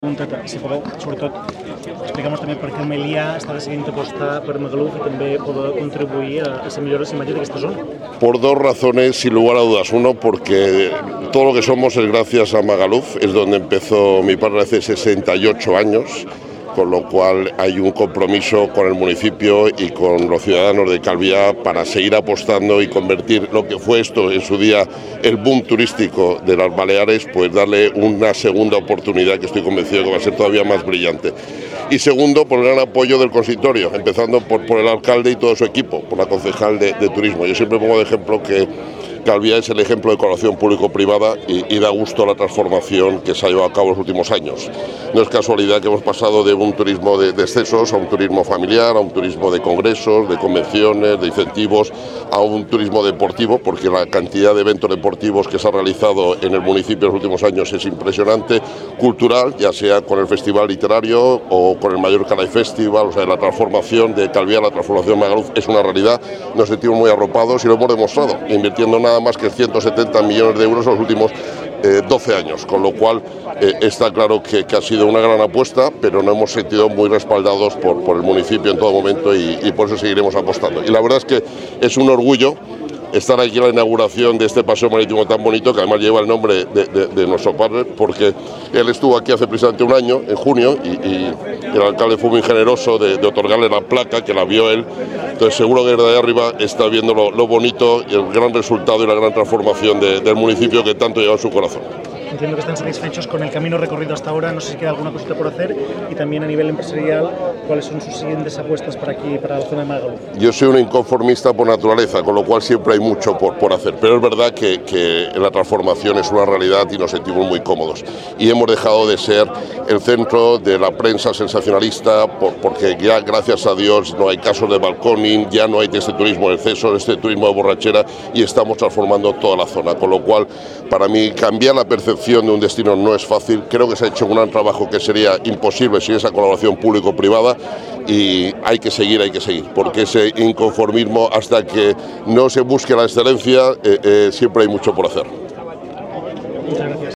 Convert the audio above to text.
Si podeu, sobretot, explica'm també per què Melià està decidint apostar per Magaluf i també poder contribuir a la millora de la imatge d'aquesta zona. Por dos razones, sin lugar a dudas. Uno, porque todo lo que somos es gracias a Magaluf, es donde empezó mi padre hace 68 años, con lo cual hay un compromiso con el municipio y con los ciudadanos de Calviá para seguir apostando y convertir lo que fue esto en su día el boom turístico de las Baleares, pues darle una segunda oportunidad que estoy convencido que va a ser todavía más brillante. Y segundo, por el gran apoyo del consistorio, empezando por el alcalde y todo su equipo, por la concejal de turismo. Yo siempre pongo de ejemplo que Calviá es el ejemplo de colaboración público-privada y da gusto la transformación que se ha llevado a cabo en los últimos años. No es casualidad que hemos pasado de un turismo de excesos a un turismo familiar, a un turismo de congresos, de convenciones, de incentivos, a un turismo deportivo, porque la cantidad de eventos deportivos que se ha realizado en el municipio en los últimos años es impresionante, cultural, ya sea con el Festival Literario o con el Mallorca Live Festival. O sea, la transformación de Calviá, la transformación de Magaluf es una realidad. Nos sentimos muy arropados y lo hemos demostrado, invirtiendo nada más que 170 millones de euros en los últimos 12 años, con lo cual está claro que ha sido una gran apuesta, pero nos hemos sentido muy respaldados por el municipio en todo momento y por eso seguiremos apostando. Y la verdad es que es un orgullo estar aquí en la inauguración de este paseo marítimo tan bonito, que además lleva el nombre de nuestro padre, porque él estuvo aquí hace precisamente un año, en junio, y el alcalde fue muy generoso de otorgarle la placa, que la vio él. Entonces seguro que desde ahí arriba está viendo lo bonito y el gran resultado y la gran transformación del municipio que tanto lleva en su corazón. Entiendo que están satisfechos con el camino recorrido hasta ahora, no sé si queda alguna cosita por hacer, y también a nivel empresarial, ¿cuáles son sus siguientes apuestas para aquí, para la zona de Magaluf? Yo soy un inconformista por naturaleza, con lo cual siempre hay mucho por hacer, pero es verdad que la transformación es una realidad y nos sentimos muy cómodos. Y hemos dejado de ser el centro de la prensa sensacionalista, porque ya, gracias a Dios, no hay casos de balconing, ya no hay de este turismo de exceso, de este turismo de borrachera, y estamos transformando toda la zona, con lo cual, para mí, cambiar la percepción de un destino no es fácil. Creo que se ha hecho un gran trabajo que sería imposible sin esa colaboración público-privada, y hay que seguir, porque ese inconformismo, hasta que no se busque la excelencia, siempre hay mucho por hacer. Muchas gracias.